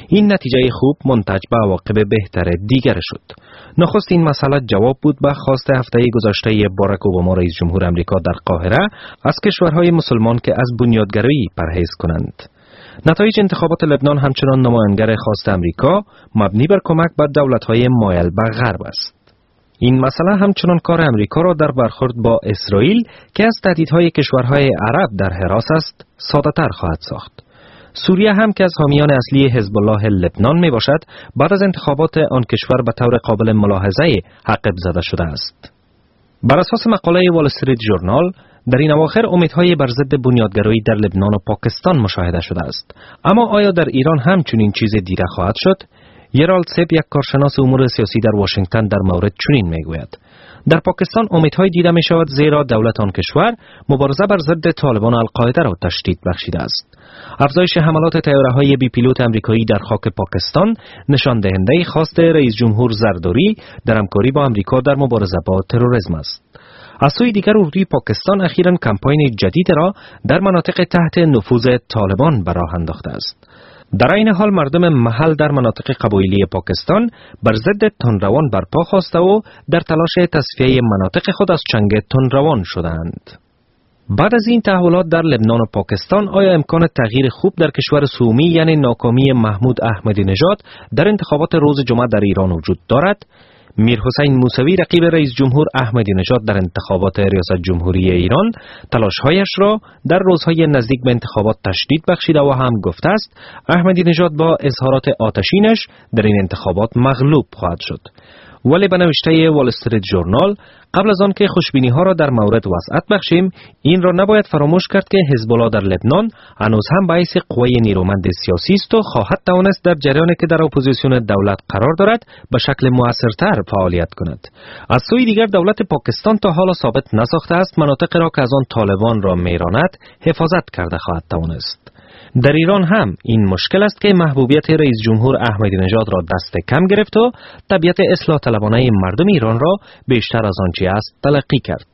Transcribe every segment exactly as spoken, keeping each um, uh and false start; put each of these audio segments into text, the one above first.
این نتیجه خوب منتج به عواقب بهتر دیگر شد. نخست این مسئله جواب بود به خواست هفته گذشته باراک اوباما رئیس جمهور امریکا در قاهره از کشورهای مسلمان که از بنیادگرایی پرهیز کنند. نتایج انتخابات لبنان همچنان نمایانگر خواست امریکا مبنی بر کمک به دولت‌های مایل به غرب است. این مسئله همچنان کار امریکا را در برخورد با اسرائیل که از تهدیدهای کشورهای عرب در حراس است ساده‌تر خواهد ساخت. سوریه هم که از حامیان اصلی حزب الله لبنان می باشد بعد از انتخابات آن کشور به طور قابل ملاحظه عقب زده شده است. بر اساس مقاله وال استریت ژورنال در این اواخر امیدهای بر ضد بنیادگرایی در لبنان و پاکستان مشاهده شده است. اما آیا در ایران هم چنین چیز دیده خواهد شد؟ یرالد سیب یک کارشناس امور سیاسی در واشنگتن در مورد چنین میگوید: در پاکستان امیدهای دیده می شود زیرا دولت آن کشور مبارزه بر ضد طالبان القاعده را تشدید بخشیده است. افزایش حملات طیاره‌های بی پیلوت آمریکایی در خاک پاکستان نشان دهنده خواست رئیس جمهور زرداری در همکاری با آمریکا در مبارزه با تروریسم است. از سوی دیگر اردوی پاکستان اخیراً کمپاین جدید را در مناطق تحت نفوذ طالبان به راه انداخته است. در این حال مردم محل در مناطق قبایلی پاکستان بر ضد تندروان برپا خواسته و در تلاش تصفیه مناطق خود از چنگ تندروان شدند. بعد از این تحولات در لبنان و پاکستان آیا امکان تغییر خوب در کشور سومی یعنی ناکامی محمود احمدی نژاد در انتخابات روز جمعه در ایران وجود دارد؟ میر حسین موسوی رقیب رئیس جمهور احمدی نژاد در انتخابات ریاست جمهوری ایران تلاش‌هایش را در روزهای نزدیک به انتخابات تشدید بخشیده و هم گفته است احمدی نژاد با اظهارات آتشینش در این انتخابات مغلوب خواهد شد. ولی به نوشته وال استریت ژورنال قبل از آن که خوشبینی ها را در مورد وسعت بخشیم این را نباید فراموش کرد که حزب الله در لبنان هنوز هم به حیث قوه نیرومند سیاسی است و خواهد توانست در جریانی که در اپوزیسیون دولت قرار دارد به شکل موثرتر فعالیت کند. از سوی دیگر دولت پاکستان تا حالا ثابت نساخته است مناطق را که از آن طالبان را میراند حفاظت کرده خواهد توانست. در ایران هم این مشکل است که محبوبیت رئیس جمهور احمدی نژاد را دست کم گرفت و طبیعت اصلاح طلبانه مردم ایران را بیشتر از آنچه است تلقی کرد.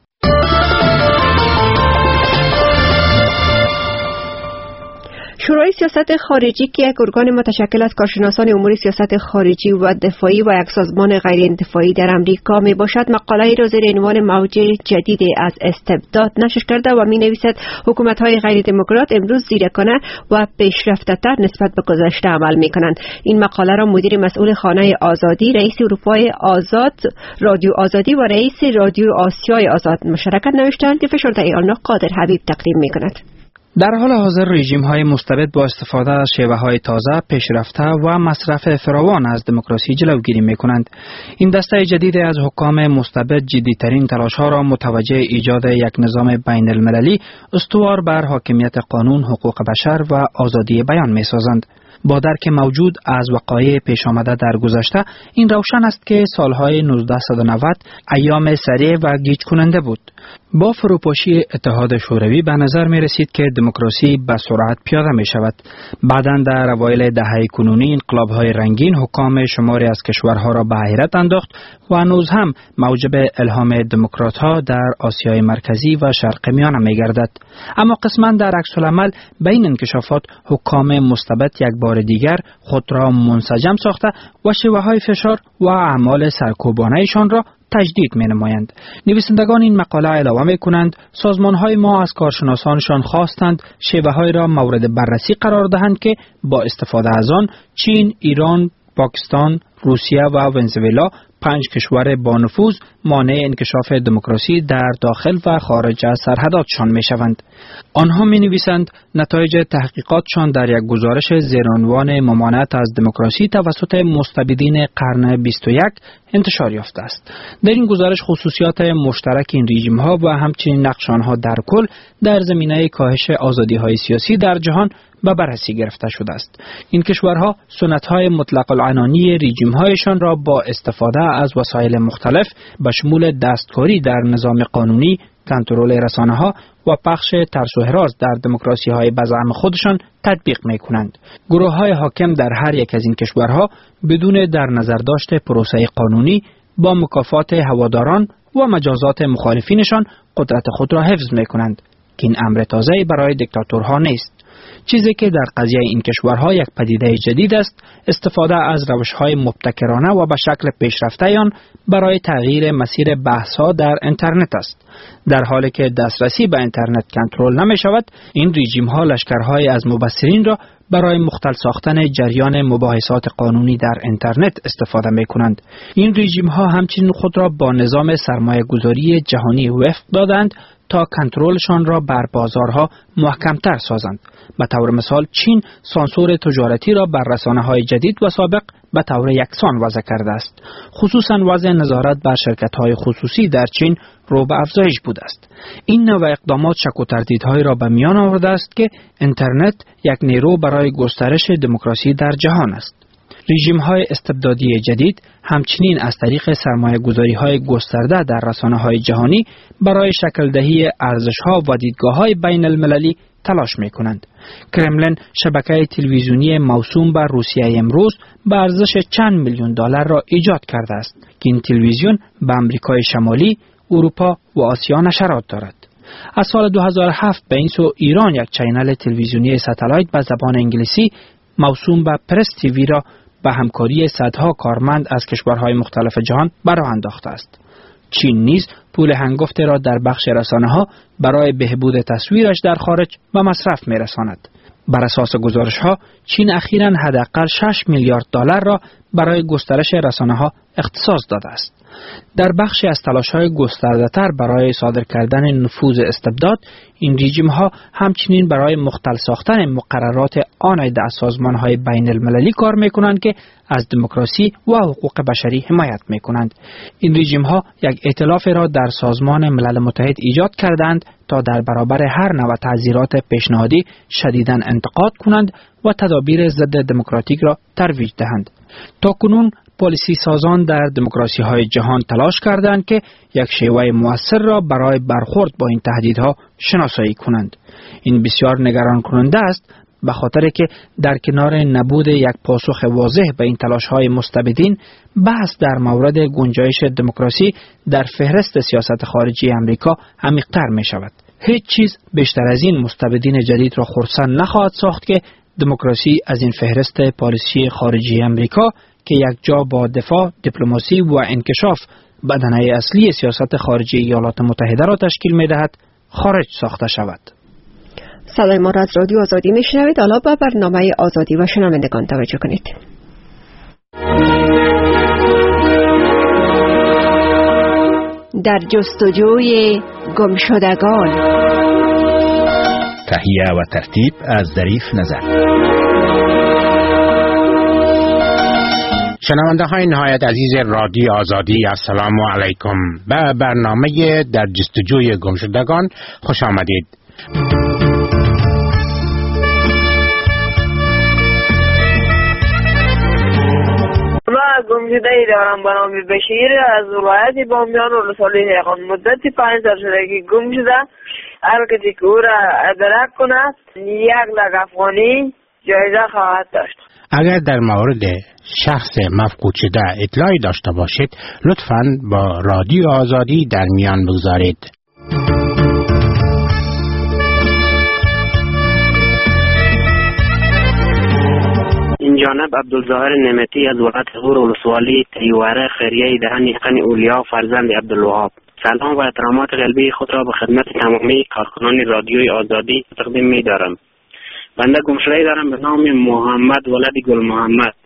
شورای سیاست خارجی که یک ارگان متشکل از کارشناسان امور سیاست خارجی و دفاعی و یک سازمان غیر انتفاعی در امریکا می باشد مقاله را زیر عنوان موج جدید از استبداد نشر کرده و می نویسد حکومت های غیر دموکرات امروز زیرکانه و پیشرفته تر نسبت به گذشته عمل می کنند. این مقاله را مدیر مسئول خانه آزادی، رئیس اروپای آزاد، رادیو آزادی و رئیس رادیو آسیای آزاد مشترکاً نوشتند که فشرده آن قادر حبیب تقدیم می کند. در حال حاضر رژیم‌های مستبد با استفاده از شیوه‌های تازه، پیشرفته و مصرف فراوان از دموکراسی جلوگیری می‌کنند. این دسته جدید از حکام مستبد جدی‌ترین تلاش‌ها را متوجه ایجاد یک نظام بین‌المللی استوار بر حاکمیت قانون، حقوق بشر و آزادی بیان می‌سازند. با درک موجود از وقایع پیش آمده در گذشته، این روشن است که سالهای نوزده نود ایام سریع و گیج کننده بود. با فروپاشی اتحاد شوروی به نظر می رسید که دموکراسی به سرعت پیاده می شود. بعداً در اوایل دهه کنونی انقلاب‌های رنگین حکام شماری از کشورها را به حیرت انداخت و هنوز هم موجب الهام دموکرات‌ها در آسیای مرکزی و شرق میانه می گردد. اما قسماً در عکس العمل بین انکشافات حکام مستبد یک بار دیگر خود را منسجم ساخته و شیوه‌های فشار و اعمال سرکوبانه‌شان را تجدید می نمایند. نویسندگان این مقاله علاوه می کنند سازمان‌های ما از کارشناسانشان خواستند شیوه‌های را مورد بررسی قرار دهند که با استفاده از آن چین، ایران، پاکستان، روسیه و ونزوئلا پنج کشور با نفوذ مانع انکشاف دموکراسی در داخل و خارج از سرحداتشان می شوند. آنها می نویسند نتایج تحقیقاتشان در یک گزارش زیرعنوان ممانعت از دموکراسی توسط مستبدین قرن بیست و یک انتشار یافته است. در این گزارش خصوصیات مشترک این رژیم ها و همچنین نقش آنها در کل در زمینه کاهش آزادی های سیاسی در جهان به بررسی گرفته شده است. این کشورها سنت‌های مطلق العنانی رژیم‌هایشان را با استفاده از وسایل مختلف به شمول دستکاری در نظام قانونی، کنترل رسانه‌ها و پخش ترس و هراس در دموکراسی‌های به زعم خودشان تطبیق می‌کنند. گروه‌های حاکم در هر یک از این کشورها بدون در نظر داشت پروسه قانونی با مکافات هواداران و مجازات مخالفینشان قدرت خود را حفظ می‌کنند که این امر تازه‌ای برای دیکتاتورها نیست. چیزی که در قضیه این کشورها یک پدیده جدید است. استفاده از روش‌های مبتکرانه و به شکل پیشرفته آن برای تغییر مسیر بحث‌ها در اینترنت است. در حالی که دسترسی به اینترنت کنترل نمی شود، این رژیم‌ها لشکرهای از مبصرین را برای مختل ساختن جریان مباحثات قانونی در اینترنت استفاده می کنند. این رژیم‌ها همچنین خود را با نظام سرمایه‌گذاری جهانی وفق دادند تا کنترلشان را بر بازارها محکمتر سازند. به طور مثال چین سانسور تجارتی را بر رسانه‌های جدید و سابق به طور یکسان وضع کرده است. خصوصاً وضع نظارت بر شرکت‌های خصوصی در چین رو به افزایش بوده است. این نوع اقدامات شک و تردیدهایی را به میان آورده است که اینترنت یک نیرو برای گسترش دموکراسی در جهان است. رژیم‌های استبدادی جدید همچنین از طریق سرمایه‌گذاری‌های گسترده در رسانه‌های جهانی برای شکل دهی ارزش‌ها و دیدگاه‌های بین المللی تلاش می‌کنند. کرملین شبکه تلویزیونی موسوم به روسیه امروز به ارزش چند میلیون دلار را ایجاد کرده است که این تلویزیون به آمریکای شمالی، اروپا و آسیا نشرات دارد. از سال دو هزار و هفت به این سو ایران یک چینل تلویزیونی ساتلایت به زبان انگلیسی موسوم به پرس تیوی را به همکاری صدها کارمند از کشورهای مختلف جهان براه انداخته است. چین نیز پول هنگفت را در بخش رسانه‌ها برای بهبود تصویرش در خارج به مصرف می‌رساند. بر اساس گزارش‌ها چین اخیراً حداقل شش میلیارد دلار را برای گسترش رسانه‌ها اختصاص داده است. در بخشی از تلاش‌های گسترده‌تر برای صادر کردن نفوذ استبداد، این رژیم‌ها همچنین برای مختل ساختن مقررات آنایده از سازمان‌های بین المللی کار می‌کنند که از دموکراسی و حقوق بشری حمایت می‌کنند. این رژیم‌ها یک ائتلاف را در سازمان ملل متحد ایجاد کردند تا در برابر هر نوع تعزیرات پیشنهادی شدیداً انتقاد کنند و تدابیر ضد دموکراتیک را ترویج دهند. تاکنون پالیسی سازان در دموکراسی های جهان تلاش کردند که یک شیوه مؤثر را برای برخورد با این تهدیدها شناسایی کنند. این بسیار نگران کننده است، به خاطر که در کنار نبود یک پاسخ واضح به این تلاش های مستبدین، بحث در مورد گنجایش دموکراسی در فهرست سیاست خارجی امریکا عمیق‌تر می شود. هیچ چیز بیشتر از این مستبدین جدید را خرسند نخواهد ساخت که دموکراسی از این فهرست پالیسی خارجی امریکا که یک جا با دفاع، دیپلماسی و انکشاف بدنه اصلی سیاست خارجی ایالات متحده را تشکیل می دهد، خارج ساخته شود. صدای ما را از رادیو آزادی می شنوید. حالا به برنامه آزادی و شنوندگان توجه کنید. در جستجوی گمشدگان، تهیه و ترتیب از ظریف نظر. شنونده های نهایت عزیز رادیو آزادی، السلام علیکم. به برنامه در جستجوی گمشدگان خوش آمدید. من گمشده‌ای دارم به نام بشیر از ولایت بامیان و ولسوالی هیغان. مدتی پنج سال شده که گم شده. هر کسی که او را ادراک کند یک لک افغانی جایزه خواهد داشت. اگر در مورد شخص مفقود شده اطلاعی داشته باشید، لطفاً با رادیو آزادی در میان بگذارید. این جانب عبدالظاهر نعمتی از ولایت غور ولسوالی تیواره خیریه دهن یقین اولیا فرزند عبدالوهاب. سلام و احترامات قلبی خود را به خدمت تمامی کارکنان رادیوی آزادی تقدیم می دارم. بنده گمشده‌ای دارم به نام محمد ولد گل محمد.